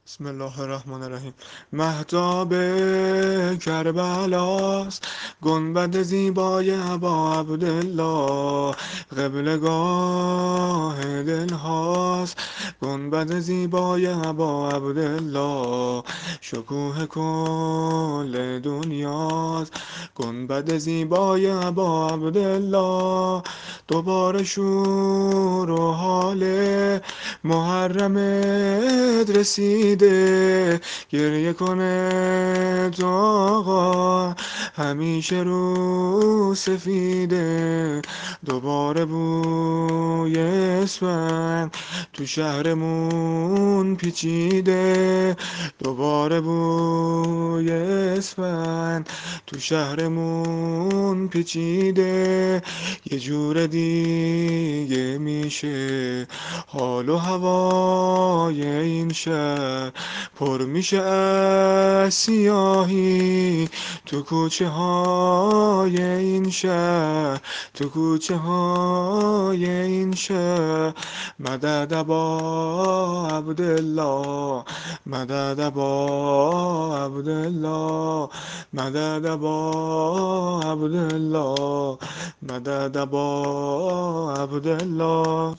بسم الله الرحمن الرحیم. مهتاب کربلاست، گنبد زیبای ابا عبدالله. قبلگاه دل هاست، گنبد زیبای ابا عبدالله. شکوه کل دنیاست، گنبد زیبای ابا عبدالله. دوباره شور و حال محرمت رسیده، گریه کنه تو آقا، همیشه رو سفیده. دوباره بوی اسفند تو شهرمون پیچیده، دوباره بوی اسفند تو شهرمون پیچیده. یه جور دیگه میشه حال و هوای این شهر، پر میشه از سیاهی تو کوچه های این شهر، تو کوچه های این شهر. مدد ابا عبدالله، مدد ابا عبدالله، مدد ابا عبدالله، مدد ابا عبدالله.